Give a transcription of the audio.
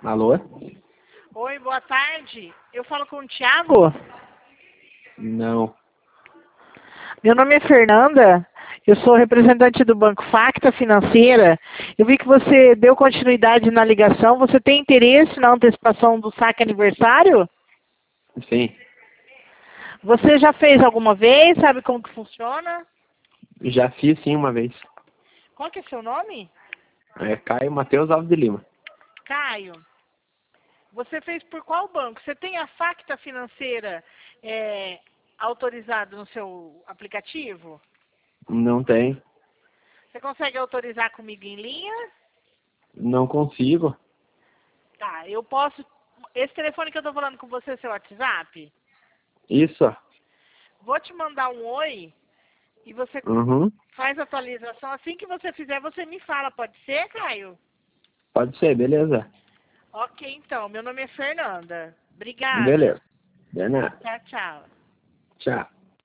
Alô? Oi, boa tarde. Eu falo com o Thiago? Não. Meu nome é Fernanda. Eu sou representante do Banco Facta Financeira. Eu vi que você deu continuidade na ligação. Você tem interesse na antecipação do saque aniversário? Sim. Você já fez alguma vez? Sabe como que funciona? Já fiz sim uma vez. Qual que é seu nome? É Caio Matheus Alves de Lima. Caio. Você fez por qual banco? Você tem a Facta Financeira autorizada no seu aplicativo? Não tem. Você consegue autorizar comigo em linha? Não consigo. Tá, eu posso... Esse telefone que eu tô falando com você é seu WhatsApp? Isso. Vou te mandar um oi e você Uhum. faz a atualização. Assim que você fizer, você me fala. Pode ser, Caio? Pode ser, beleza. Ok, então. Meu nome é Fernanda. Obrigada. Beleza. De nada. Tchau, tchau. Tchau.